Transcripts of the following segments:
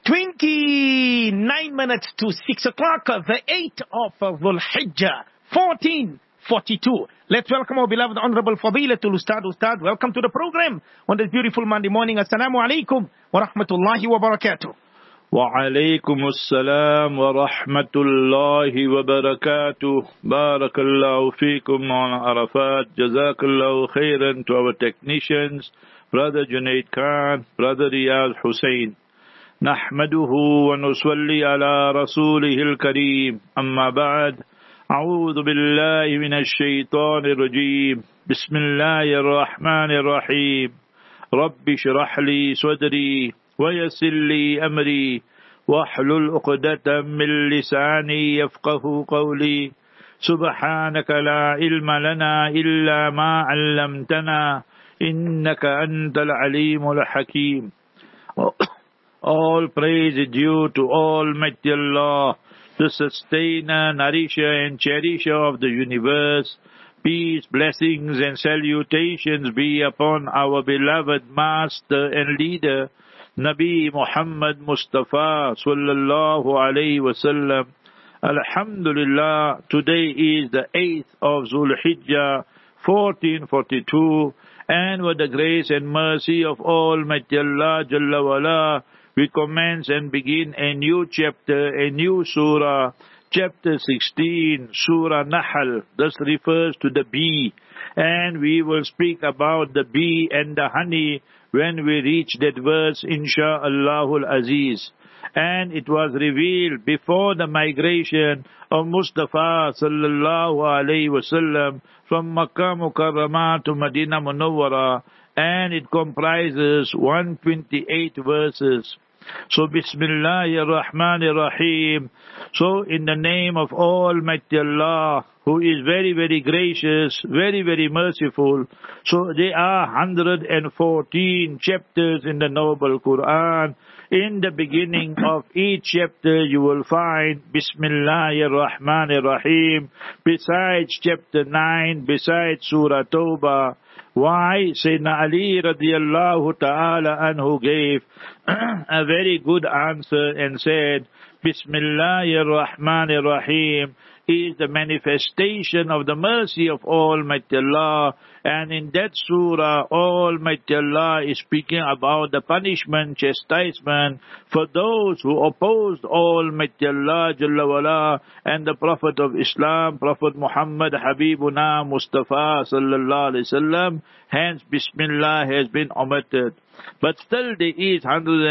29 minutes to 6 o'clock, the 8th of Dhul Hijjah, 1442. Let's welcome our beloved Honorable Fadilatul Ustad. Welcome to the program on this beautiful Monday morning. Assalamu alaikum wa rahmatullahi wa barakatuh. Wa alaikum assalam wa rahmatullahi wa barakatuh. Barakallahu feekum on Arafat. Jazakallahu khairan to our technicians, Brother Junaid Khan, Brother Riyaz Hussain. نحمده ونصلي على رسوله الكريم أما بعد أعوذ بالله من الشيطان الرجيم بسم الله الرحمن الرحيم رب اشرح لي صدري ويسر لي أمري واحلل عقدة من لساني يفقه قولي سبحانك لا علم لنا إلا ما علمتنا إنك أنت العليم الحكيم. All praise is due to Almighty Allah, the sustainer, nourisher and cherisher of the universe. Peace, blessings and salutations be upon our beloved master and leader, Nabi Muhammad Mustafa sallallahu alayhi wasallam. Alhamdulillah, today is the 8th of Dhul Hijjah, 1442, and with the grace and mercy of Almighty Allah Jalla wala, we commence and begin a new chapter, a new surah, chapter 16, Surah Nahl. This refers to the bee, and we will speak about the bee and the honey when we reach that verse, Insha'Allahul Aziz. And it was revealed before the migration of Mustafa sallallahu alayhi wasallam from Makkah Mukarramah to Medina Munawwara, and it comprises 128 verses. So, Bismillahir Rahmanir Rahim. So, in the name of Almighty Allah, who is very, very gracious, very, very merciful. So, there are 114 chapters in the Noble Quran. In the beginning of each chapter, you will find Bismillahir Rahmanir Rahim. Besides chapter 9, besides Surah Tawbah. Why? Sayyidina Ali radiallahu ta'ala anhu gave a very good answer and said, Bismillahir Rahmanir Rahim is the manifestation of the mercy of Almighty Allah. And in that surah, Almighty Allah is speaking about the punishment, chastisement for those who opposed Almighty Allah Jalla wala and the Prophet of Islam, Prophet Muhammad Habibuna Mustafa sallallahu alaihi wasallam. Hence, Bismillah has been omitted. But still there is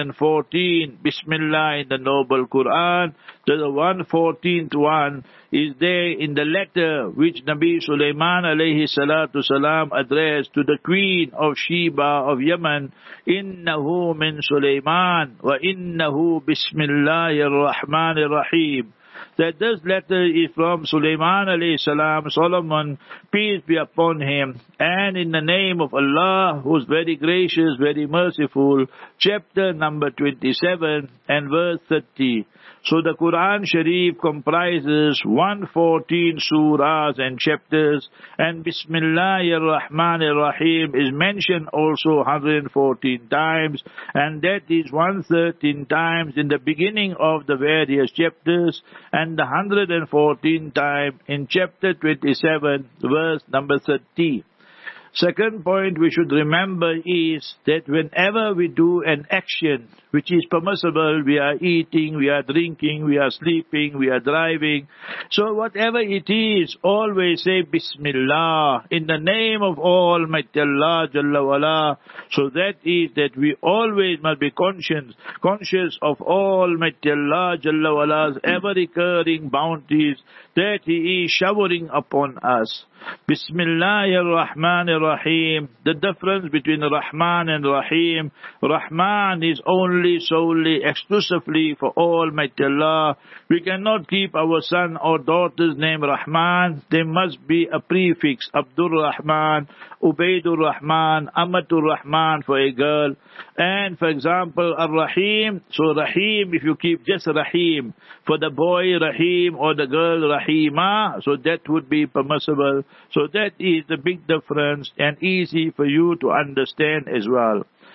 114 Bismillah in the Noble Quran. The 114th one is there in the letter which Nabi Sulaiman alayhi salatu salam addressed to the Queen of Sheba of Yemen. Innahu min Sulaiman wa innahu Bismillahir Rahmanir Rahim. That this letter is from Sulaiman alayhi salam, Solomon, peace be upon him, and in the name of Allah, who is very gracious, very merciful, chapter number 27 and verse 30. So the Quran Sharif comprises 114 surahs and chapters, and Bismillahir Rahmanir Rahim is mentioned also 114 times, and that is 113 times in the beginning of the various chapters, and the 114th time in chapter 27, verse number 30. Second point we should remember is that whenever we do an action which is permissible, we are eating, we are drinking, we are sleeping, we are driving. So whatever it is, always say Bismillah in the name of Almighty Allah Jalla wala. So that is that we always must be conscious of Almighty Allah Jalla wala's ever recurring bounties that He is showering upon us. Bismillahir Rahmanir Rahim. The difference between Rahman and Rahim. Rahman is only, solely, exclusively for Almighty Allah. We cannot keep our son or daughter's name Rahman. There must be a prefix, Abdul Rahman, Ubaidur Rahman, Amatur Rahman for a girl. And for example, Ar-Rahim. So Rahim, if you keep just Rahim, for the boy Rahim or the girl Rahima, so that would be permissible. So that is the big difference and easy for you to understand as well.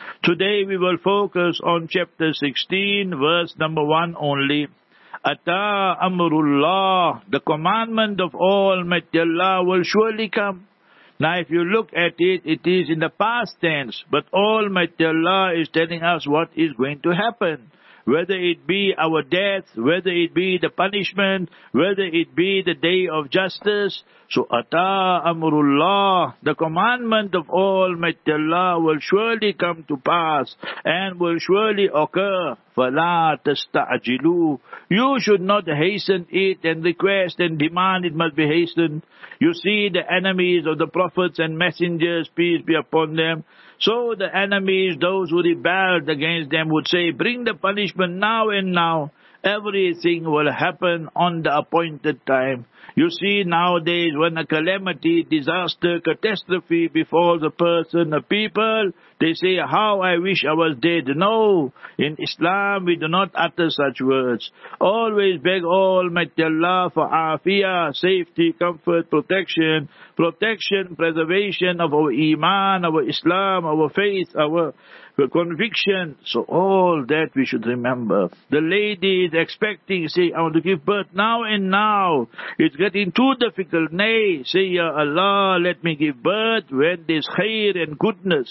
Today we will focus on chapter 16, verse number 1 only. Ata amrullah, the commandment of Almighty Allah will surely come. Now if you look at it, it is in the past tense, but Almighty Allah is telling us what is going to happen. Whether it be our death, whether it be the punishment, whether it be the day of justice. So, Ata amrullah, the commandment of Almighty Allah will surely come to pass and will surely occur. فَلَا تَسْتَعْجِلُوا. You should not hasten it and request and demand it must be hastened. You see the enemies of the prophets and messengers, peace be upon them. So the enemies, those who rebelled against them, would say, bring the punishment now and now. Everything will happen on the appointed time. You see, nowadays, when a calamity, disaster, catastrophe befalls a person, a people, they say, how I wish I was dead. No, in Islam we do not utter such words. Always beg Almighty Allah for afiyah, safety, comfort, protection, preservation of our iman, our Islam, our faith, our conviction. So all that we should remember. The lady is expecting, say, I want to give birth now and now. It's getting too difficult. Nay, say, Ya Allah, let me give birth when there's khair and goodness.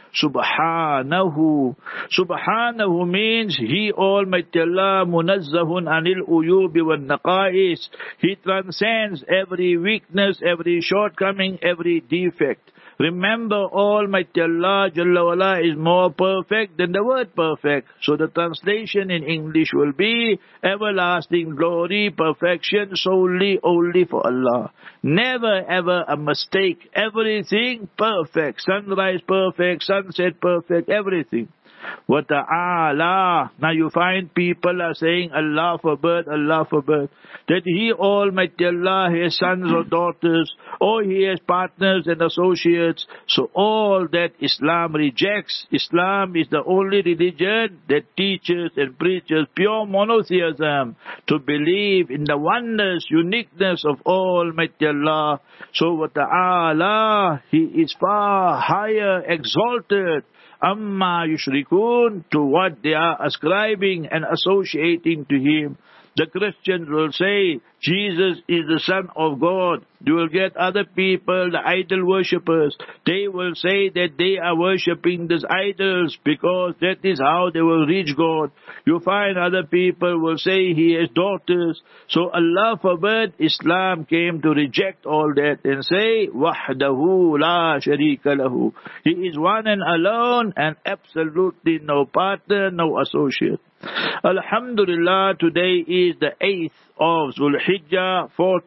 Subhanahu. Subhanahu means He, Almighty Allah, munazzahun anil uyubi wal naqais. He transcends every weakness, every shortcoming, every defect. Remember, Almighty Allah Jalla wala is more perfect than the word perfect. So the translation in English will be everlasting glory, perfection solely only for Allah. Never ever a mistake. Everything perfect. Sunrise perfect, sunset perfect, everything. Wa ta'ala. Now you find people are saying Allah forbid, Allah forbid, that He, Almighty Allah, has sons or daughters, or He has partners and associates. So all that Islam rejects. Islam is the only religion that teaches and preaches pure monotheism, to believe in the oneness, uniqueness of Almighty Allah. So wa ta'ala, He is far higher, exalted, amma yushrikun, to what they are ascribing and associating to Him. The Christians will say Jesus is the Son of God. You will get other people, the idol worshippers. They will say that they are worshipping these idols because that is how they will reach God. You find other people will say He has daughters. So Allah forbid, Islam came to reject all that and say, Wahdahu la sharika lahu. He is one and alone and absolutely no partner, no associate. Alhamdulillah, today is the 8th of Zulhijjah,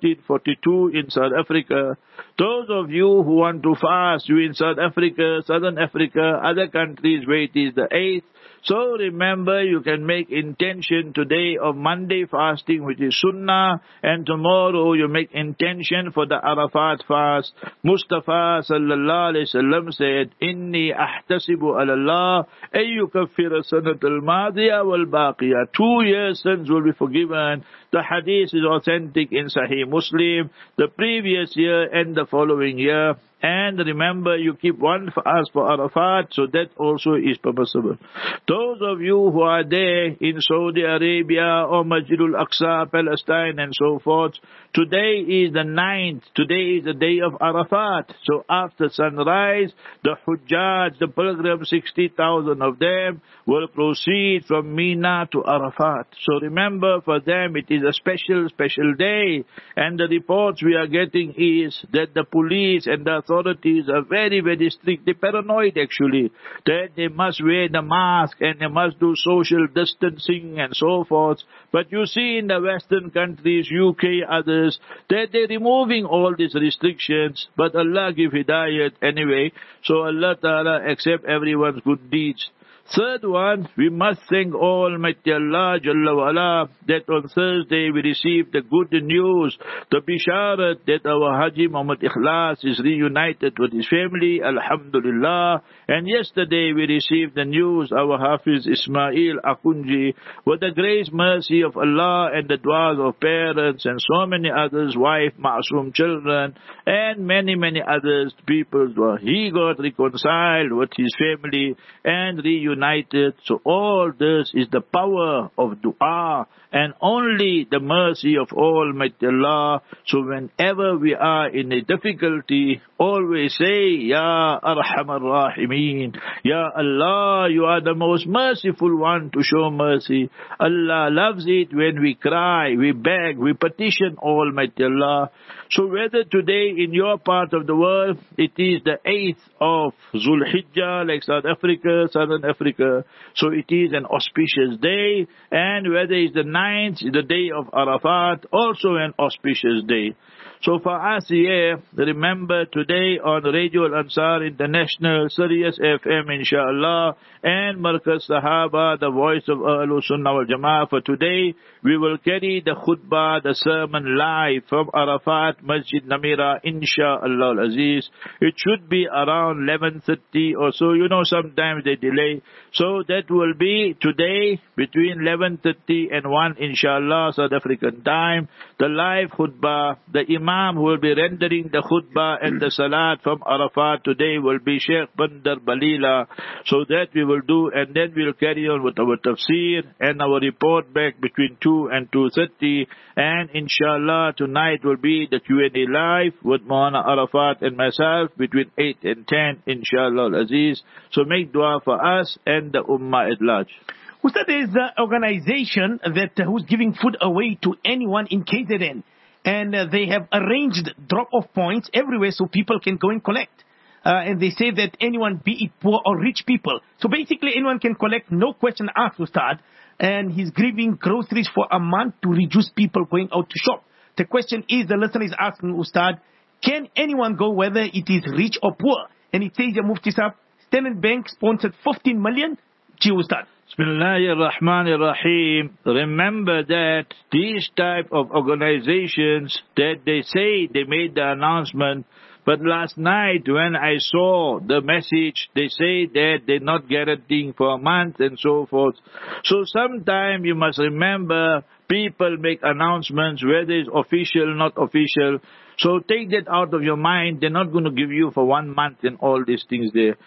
1442 in South Africa. Those of you who want to fast, you in South Africa, Southern Africa, other countries where it is the 8th. So remember, you can make intention today of Monday fasting, which is Sunnah, and tomorrow you make intention for the Arafat fast. Mustafa sallallahu alayhi wasallam said, Inni ahtasibu ala Allah ayyukaffira sanatul madhiya wal baqiya. 2 years sins will be forgiven. The hadith is authentic in Sahih Muslim, the previous year and the following year. And remember, you keep one fast for Arafat, so that also is permissible. Those of you who are there in Saudi Arabia or Masjidul Aqsa, Palestine and so forth, today is the 9th. Today is the day of Arafat. So after sunrise, the Hujjaj, the pilgrims, 60,000 of them, will proceed from Mina to Arafat. So remember, for them it is a special day. And the reports we are getting is that the police and the authorities are very, very strict. They're paranoid actually, that they must wear the mask and they must do social distancing and so forth. But you see in the Western countries, UK, others, that they're removing all these restrictions. But Allah give hidayat anyway. So Allah Ta'ala accept everyone's good deeds. Third one, we must thank Almighty Allah Jalla wa Ala that on Thursday we received the good news, the bisharat that our Haji Muhammad Ikhlas is reunited with his family, Alhamdulillah. And yesterday we received the news, our Hafiz Ismail Akunji, with the grace mercy of Allah and the du'as of parents and so many others, wife, Ma'asum children, and many others, people, he got reconciled with his family and reunited. So all this is the power of dua and only the mercy of Almighty Allah. So whenever we are in a difficulty, always say, Ya Arhamar Rahimeen, Ya Allah, you are the most merciful one to show mercy. Allah loves it when we cry, we beg, we petition Almighty Allah. So whether today in your part of the world, it is the 8th of Zulhijjah, like South Africa, Southern Africa, so it is an auspicious day, and whether it's the 9th, the day of Arafat, also an auspicious day. So for us here, remember today on Radio Al-Ansar International, Sirius FM inshallah, and Markaz Sahaba, the voice of Ahlul Sunnah wal Jama'ah. For today, we will carry the khutbah, the sermon live from Arafat Masjid Namira, inshallah al-Aziz. It should be around 11:30 or so. You know, sometimes they delay. So that will be today between 11:30 and 1, inshallah, South African time. The live khutbah, the Imam who will be rendering the khutbah and the salat from Arafat today will be Sheikh Bandar Balila. So that we will do, and then we'll carry on with our tafsir and our report back between 2 and 2:30. And inshallah tonight will be the Q&A live with Maulana Arafat and myself between 8 and 10, inshallah al-Aziz. So make dua for us and the Ummah at large. Ustad, there is an organization that who's giving food away to anyone in KZN. And they have arranged drop-off points everywhere so people can go and collect. And they say that anyone, be it poor or rich people, so basically anyone can collect, no question asked, Ustad. And he's giving groceries for a month to reduce people going out to shop. The question is, the listener is asking, Ustad, can anyone go whether it is rich or poor? And it says, Mufti Sahib, Standard Bank sponsored 15 million. Gee, Ustad. Bismillahir Rahmanir Rahim. Remember that these type of organizations that they say they made the announcement, but last night when I saw the message, they say that they're not guaranteeing for a month and so forth. So sometime you must remember, people make announcements, whether it's official, not official. So take that out of your mind. They're not going to give you for 1 month and all these things there.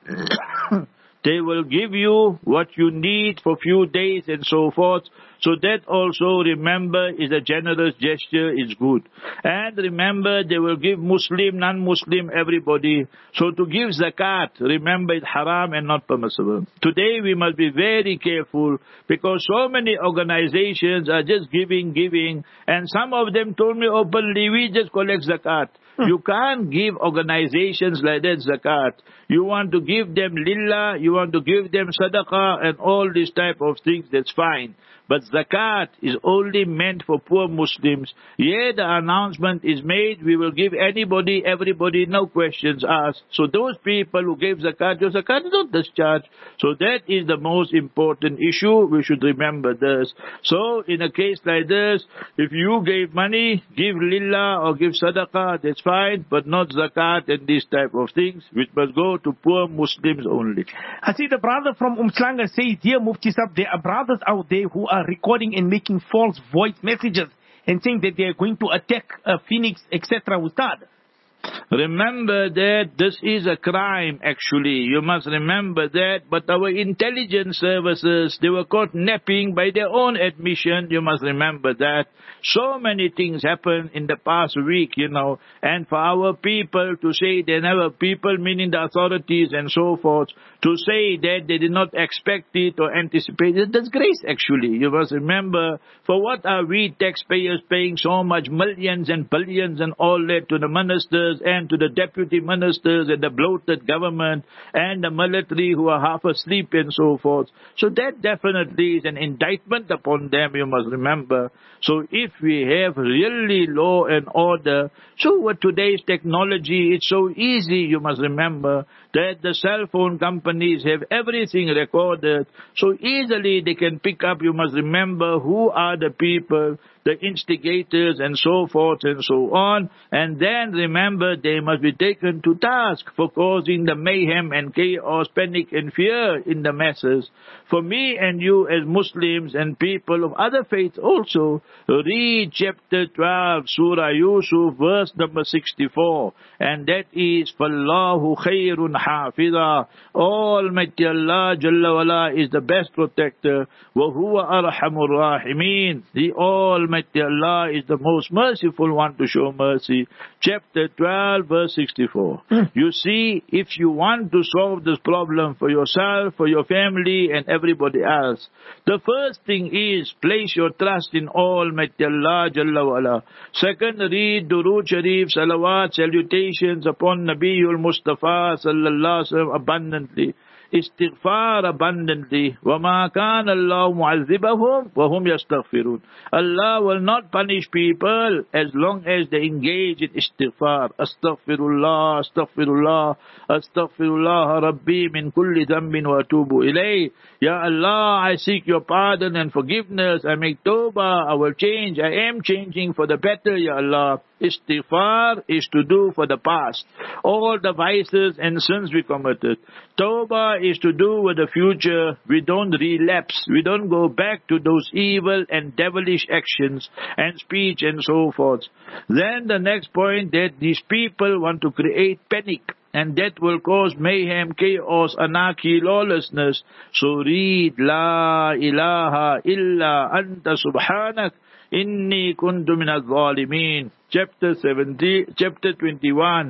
They will give you what you need for few days and so forth. So that also, remember, is a generous gesture, is good. And remember, they will give Muslim, non-Muslim, everybody. So to give zakat, remember, it's haram and not permissible. Today we must be very careful because so many organizations are just giving. And some of them told me openly, we just collect zakat. You can't give organizations like that zakat. You want to give them lillah, you want to give them sadaqah and all these type of things, that's fine. But zakat is only meant for poor Muslims. Here the announcement is made, we will give anybody, everybody, no questions asked. So those people who gave zakat, your zakat is not discharged. So that is the most important issue. We should remember this. So in a case like this, if you gave money, give lillah or give sadaqah, that's fine, but not zakat and these type of things, which must go to poor Muslims only. I see the brother from Umslanga says, dear Mufti Sahib, there are brothers out there who are recording and making false voice messages and saying that they are going to attack Phoenix, etc. Ustad. Remember that this is a crime actually. You must remember that. But our intelligence services, they were caught napping by their own admission. You must remember that. So many things happened in the past week, you know. And for our people to say they never, people meaning the authorities and so forth, to say that they did not expect it or anticipate it, that's grace actually. You must remember, for what are we taxpayers paying so much millions and billions and all that to the ministers ministers and to the deputy ministers and the bloated government and the military who are half asleep and so forth. So that definitely is an indictment upon them, you must remember. So if we have really law and order, so with today's technology, it's so easy, you must remember, that the cell phone companies have everything recorded. So easily they can pick up, you must remember, who are the people, the instigators and so forth and so on. And then remember, they must be taken to task for causing the mayhem and chaos, panic and fear in the masses. For me and you as Muslims and people of other faiths also, read chapter 12, Surah Yusuf, verse number 64. And that is, فَاللَّهُ خَيْرٌ حَافِظًا. Almighty Allah Jalla wala is the best protector. وَهُوَ أَرْحَمُ الرَّاحِمِينَ. The Almighty Allah is the most merciful one to show mercy. Chapter 12, verse 64. You see, if you want to solve this problem for yourself, for your family and everybody else, the first thing is place your trust in Almighty Allah Jalla wala. Second, read Durood Sharif, salawat, salutations upon Nabiul Mustafa sallallahu alaihi wasallam abundantly. Istighfar abundantly. وَمَا كَانَ اللَّهُ مُعَذِّبَهُمْ وَهُمْ يَسْتَغْفِرُونَ. Allah will not punish people as long as they engage in istighfar. Astaghfirullah, astaghfirullah, astaghfirullah Rabbi min kulli dhanbin wa atubu ilayh. Ya Allah, I seek your pardon and forgiveness. I make tawbah, I will change. I am changing for the better, Ya Allah. Istighfar is to do for the past, all the vices and sins we committed. Tawbah is to do with the future. We don't relapse. We don't go back to those evil and devilish actions and speech and so forth. Then the next point, that these people want to create panic, and that will cause mayhem, chaos, anarchy, lawlessness. So read, La ilaha illa anta subhanak, inni kuntu minaz zalimin. Chapter 21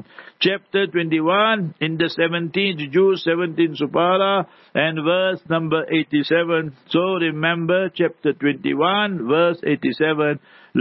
in the 17th Juz, 17th Supara, and verse number 87. So remember, chapter 21, verse 87.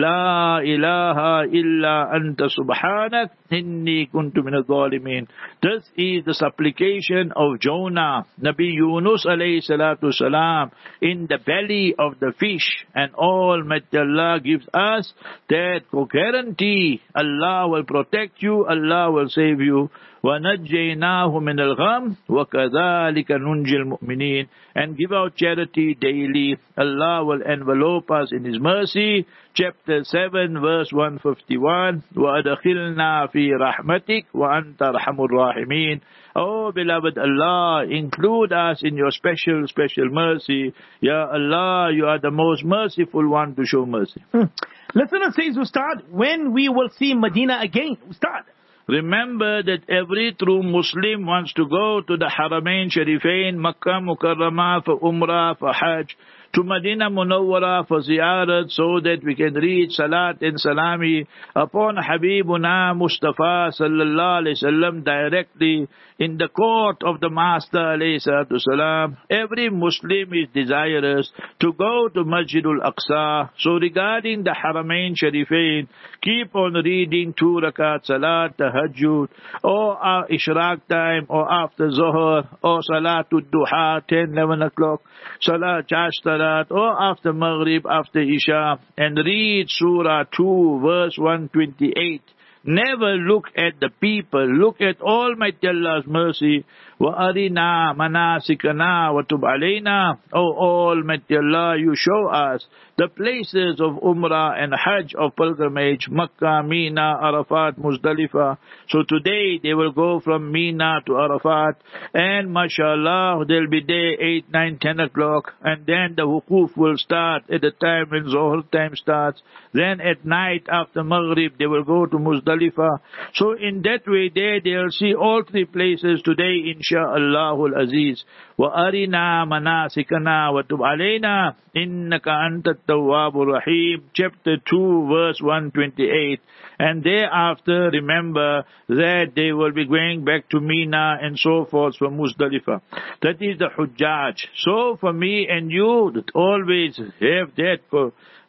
La ilaha illa anta subhanak, inni kuntu minaz zalimin. This is the supplication of Jonah, Nabi Yunus alayhi salatu salam, in the belly of the fish. And Almighty Allah gives us that guarantee. Allah will protect you, Allah will save you. وَنَجَّيْنَاهُ مِنَ الْغَمِّ وَكَذَلِكَ نُنْجِي الْمُؤْمِنِينَ. And give out charity daily. Allah will envelope us in His mercy. Chapter 7, verse 151. وَأَدْخِلْنَا فِي رَحْمَتِكَ وَأَنْتَ أَرْحَمُ الرَّاحِمِينَ. Oh, beloved Allah, include us in your special, special mercy. Ya Allah, you are the most merciful one to show mercy. Listener says, Ustad, when we will see Medina again? Ustad. Remember that every true Muslim wants to go to the Haramain Sharifain, Makkah Mukarramah for Umrah, for Hajj, to Medina Munawwara for Ziyarat, so that we can read Salat and Salami upon Habibuna Mustafa sallallahu alayhi wasallam directly in the court of the Master alayhi salatu salam. Every Muslim is desirous to go to Masjidul Aqsa. So regarding the Haramain Sharifain, keep on reading 2 rakat Salat, Tahajjud, or Ishraq time, or after Zohar, or Salatul Duha, 10, 11 o'clock, Salat Chashtarat, or after Maghrib, after Isha, and read Surah 2, verse 128. Never look at the people. Look at Almighty Allah's mercy. وَأَرِنَا مَنَاسِكَنَا وَتُبْ عَلَيْنَا. Oh Almighty Allah, you show us the places of Umrah and Hajj of pilgrimage, Makkah, Mina, Arafat, Muzdalifah. So today they will go from Mina to Arafat, and mashallah, they'll be there 8, 9, 10 o'clock, and then the wukuf will start at the time when Zohar time starts. Then at night after Maghrib, they will go to Muzdalifah. So in that way there, they'll see all 3 places today, insha'Allahul Aziz. وَأَرِنَا مَنَاسِكَنَا وَتُبْ عَلَيْنَا إِنَّكَ أَنْتَ التَّوَّابُ الرَّحِيمُ. Chapter 2, verse 128. And thereafter, remember that they will be going back to Mina and so forth from Muzdalifah. That is the Hujjaj. So for me and you, that always have that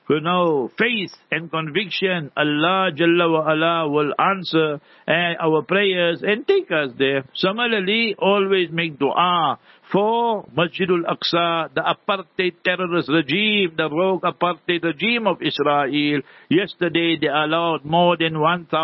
faith and conviction, Allah Jalla wa Ala will answer our prayers and take us there. Similarly, always make dua for Masjidul Aqsa, the apartheid terrorist regime, the rogue apartheid regime of Israel. Yesterday they allowed more than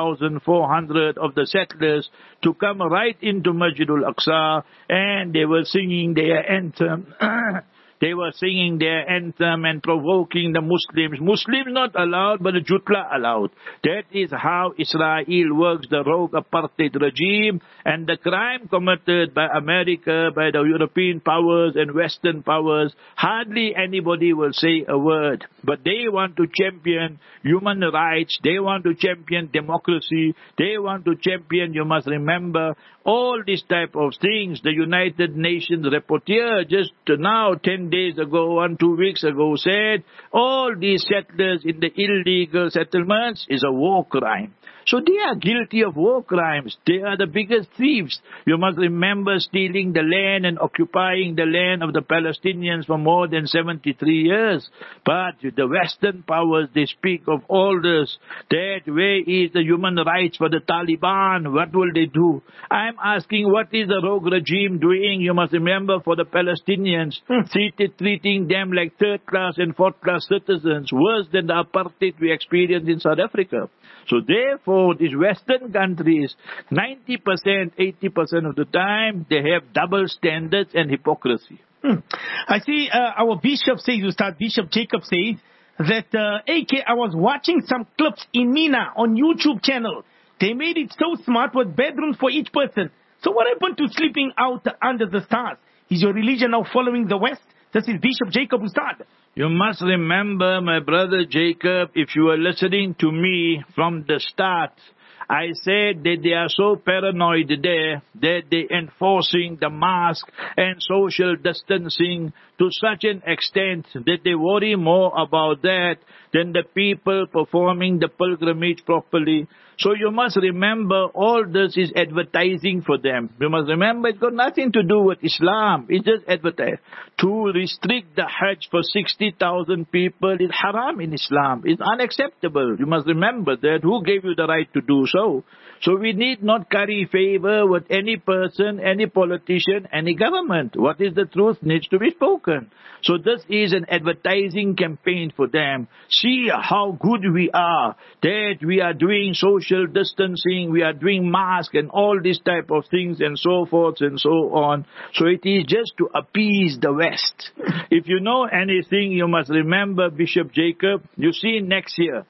1,400 of the settlers to come right into Masjidul Aqsa, and they were singing their anthem. They were singing their anthem and provoking the Muslims. Muslims not allowed, but the Jutla allowed. That is how Israel works, the rogue apartheid regime, and the crime committed by America, by the European powers and Western powers. Hardly anybody will say a word. But they want to champion human rights. They want to champion democracy. They want to champion, you must remember, all these type of things. The United Nations rapporteur just now, 10 days ago, 2 weeks ago, said all these settlers in the illegal settlements is a war crime. So they are guilty of war crimes. They are the biggest thieves. You must remember stealing the land and occupying the land of the Palestinians for more than 73 years. But the Western powers, they speak of all this. That where is the human rights for the Taliban? What will they do? I'm asking, what is the rogue regime doing? You must remember, for the Palestinians, treating them like third-class and fourth-class citizens, worse than the apartheid we experienced in South Africa. So therefore, these Western countries, 90%, 80% of the time, they have double standards and hypocrisy. I see our bishop says, Ustad Bishop Jacob says, that, AK, I was watching some clips in Mina on YouTube channel. They made it so smart with bedrooms for each person. So what happened to sleeping out under the stars? Is your religion now following the West? This is Bishop Jacob Ustad. You must remember, my brother Jacob, if you were listening to me from the start, I said that they are so paranoid there that they're enforcing the mask and social distancing to such an extent that they worry more about that than the people performing the pilgrimage properly. So you must remember, all this is advertising for them. You must remember, it's got nothing to do with Islam. It's just advertising. To restrict the Hajj for 60,000 people is haram in Islam. It's unacceptable. You must remember that. Who gave you the right to do so? So we need not curry favor with any person, any politician, any government. What is the truth needs to be spoken. So this is an advertising campaign for them. See how good we are, that we are doing social distancing, we are doing mask and all these type of things and so forth and so on. So it is just to appease the West. If you know anything, you must remember, Bishop Jacob, you see next year,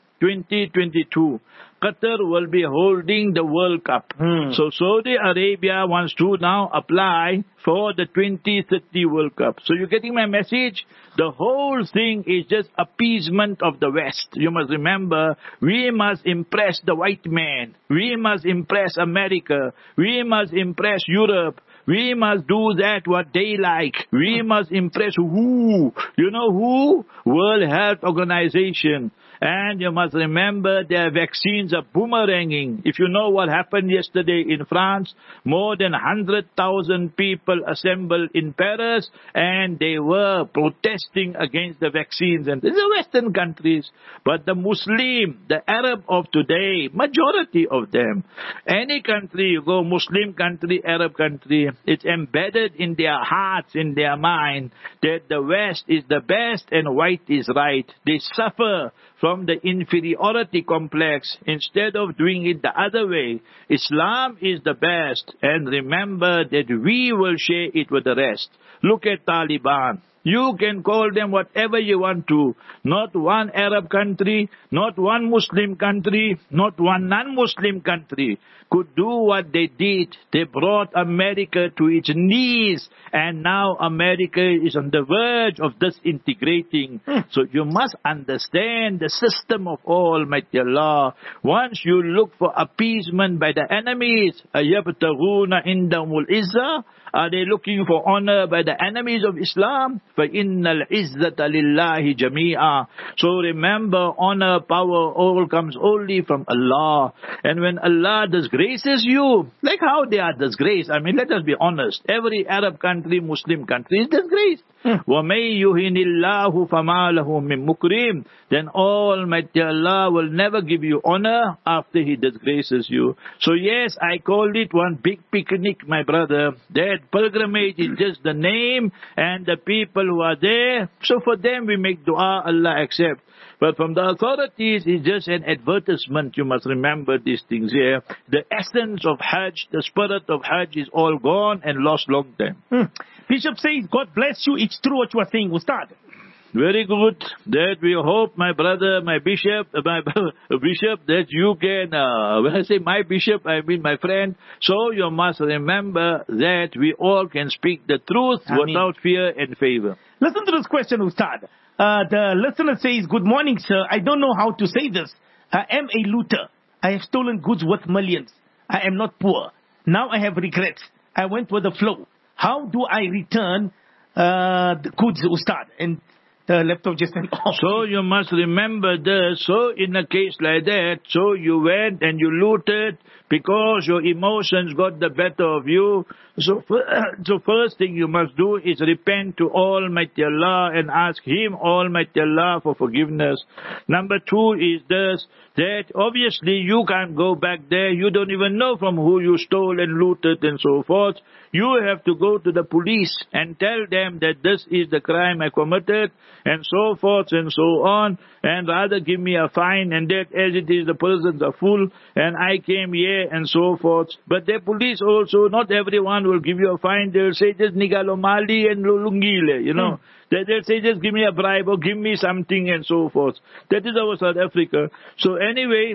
2022, Qatar will be holding the World Cup. So Saudi Arabia wants to now apply for the 2030 World Cup. So you're getting my message? The whole thing is just appeasement of the West. You must remember, we must impress the white man. We must impress America. We must impress Europe. We must do that what they like. We must impress who? You know who? World Health Organization. And you must remember, their vaccines are boomeranging. If you know what happened yesterday in France, more than 100,000 people assembled in Paris, and they were protesting against the vaccines. And these are Western countries. But the Muslim, the Arab of today, majority of them, any country you go, Muslim country, Arab country, it's embedded in their hearts, in their mind, that the West is the best and white is right. They suffer from the inferiority complex instead of doing it the other way. Islam is the best, and remember that we will share it with the rest. Look at Taliban. You can call them whatever you want to. Not one Arab country, not one Muslim country, not one non-Muslim country could do what they did. They brought America to its knees, and now America is on the verge of disintegrating. So you must understand the system of Almighty Allah. Once you look for appeasement by the enemies, أَيَبْتَغُونَ عِنْدَهُمُ الْعِزَّةَ, are they looking for honor by the enemies of Islam? فَإِنَّ الْعِزَّةَ لِلَّهِ جَمِيعًا. So remember, honor, power, all comes only from Allah. And when Allah disgraces you, like how they are disgraced, I mean, let us be honest. Every Arab country, Muslim country is disgraced. وَمَن يُهِنِ اللَّهُ فَمَا لَهُ مِن مُكْرِمٍ. Then Almighty Allah will never give you honor after He disgraces you. So yes, I called it one big picnic, my brother. That pilgrimage is just the name and the people who are there. So for them we make dua, Allah accept. But from the authorities, it's just an advertisement. You must remember these things here. The essence of Hajj, the spirit of Hajj is all gone and lost long time. Bishop says, God bless you. It's true what you are saying, Ustad. Very good. That we hope, my brother, my bishop, that you can, when I say my bishop, I mean my friend. So you must remember that we all can speak the truth without fear and favor. Listen to this question, Ustad. The listener says, good morning, sir. I don't know how to say this. I am a looter. I have stolen goods worth millions. I am not poor. Now I have regrets. I went with the flow. How do I return the goods, Ustad? And the laptop just went off. So you must remember this. So in a case like that, so you went and you looted because your emotions got the better of you. So first thing you must do is repent to Almighty Allah and ask Him, Almighty Allah, for forgiveness. Number two is this, that obviously you can't go back there. You don't even know from who you stole and looted and so forth. You have to go to the police and tell them that this is the crime I committed and so forth and so on, and rather give me a fine, and that as it is the prisons are full and I came here and so forth. But the police also, not everyone will give you a fine. They'll say just nigalo mali and lulungile, you know. They'll say just give me a bribe or give me something and so forth. That is our South Africa. So anyway,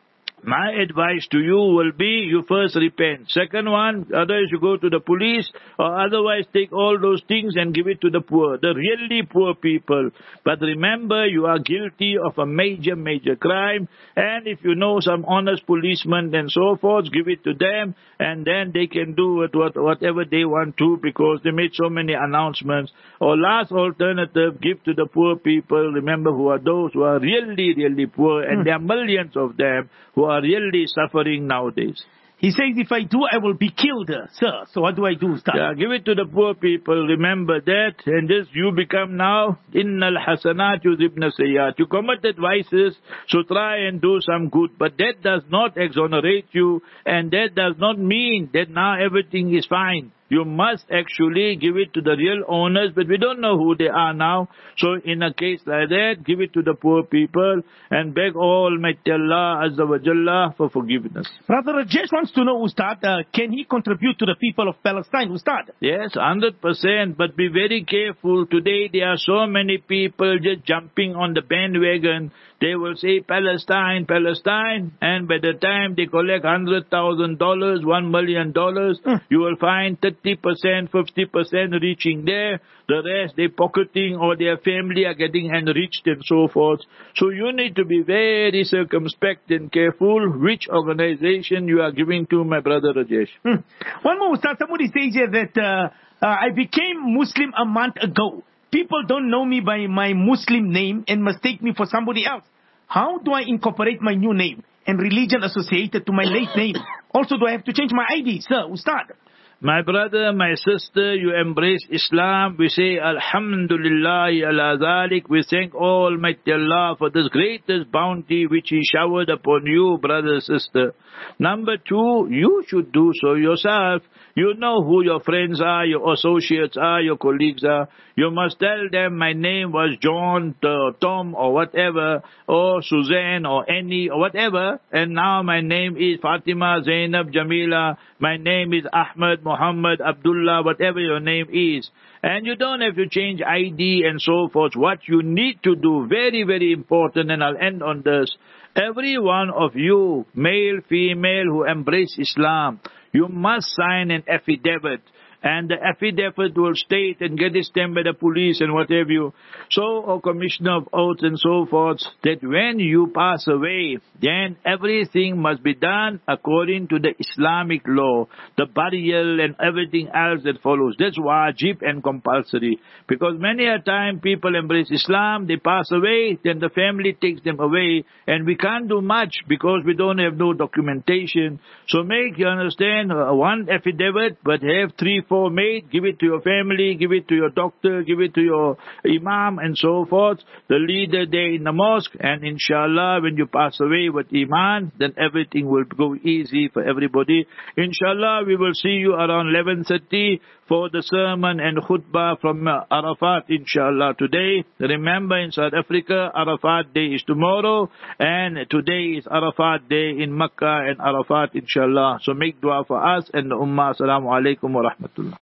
my advice to you will be, you first repent. Second one, otherwise you go to the police, or otherwise take all those things and give it to the poor, the really poor people. But remember, you are guilty of a major, major crime, and if you know some honest policemen and so forth, give it to them, and then they can do whatever they want to, because they made so many announcements. Or last alternative, give to the poor people. Remember, who are those who are really, really poor, and there are millions of them who are really suffering nowadays. He says, if I do, I will be killed, sir. So what do I do, Ustad? Yeah, give it to the poor people. Remember that. And this you become now, innal hasanat yuzibna sayyat. You committed vices, so try and do some good. But that does not exonerate you, and that does not mean that now everything is fine. You must actually give it to the real owners, but we don't know who they are now. So in a case like that, give it to the poor people and beg Almighty Allah Azza wa Jalla for forgiveness. Brother Rajesh wants to know, Ustad, can he contribute to the people of Palestine, Ustad? Yes, 100%, but be very careful. Today there are so many people just jumping on the bandwagon. They will say Palestine, Palestine, and by the time they collect $100,000, $1 million, you will find 30%, 50% reaching there. The rest they pocketing, or their family are getting enriched and so forth. So you need to be very circumspect and careful which organization you are giving to, my brother Rajesh. One more, Ustad. Somebody says here that I became Muslim a month ago. People don't know me by my Muslim name and mistake me for somebody else. How do I incorporate my new name and religion associated to my late name? Also, do I have to change my ID, sir, Ustad? My brother, my sister, you embrace Islam. We say, Alhamdulillah ala dhalik. We thank Almighty Allah for this greatest bounty which He showered upon you, brother, sister. Number two, you should do so yourself. You know who your friends are, your associates are, your colleagues are. You must tell them, my name was John, Tom, or whatever, or Suzanne, or Annie, or whatever. And now my name is Fatima, Zainab, Jamila. My name is Ahmed, Muhammad, Abdullah, whatever your name is. And you don't have to change ID and so forth. What you need to do, very, very important, and I'll end on this. Every one of you, male, female, who embrace Islam, you must sign an affidavit. And the affidavit will state and get it stamped by the police and what have you. So, or commissioner of oaths and so forth, that when you pass away, then everything must be done according to the Islamic law, the burial and everything else that follows. That's wajib and compulsory. Because many a time people embrace Islam, they pass away, then the family takes them away, and we can't do much because we don't have no documentation. So make you understand, one affidavit, but have 3, for made, give it to your family, give it to your doctor, give it to your imam and so forth, the leader there in the mosque, and inshallah when you pass away with iman, then everything will go easy for everybody. Inshallah we will see you around 11:30 for the sermon and khutbah from Arafat inshallah today. Remember, in South Africa, Arafat Day is tomorrow, and today is Arafat Day in Makkah and Arafat inshallah. So make dua for us and the ummah. Assalamu alaikum wa rahmatullah.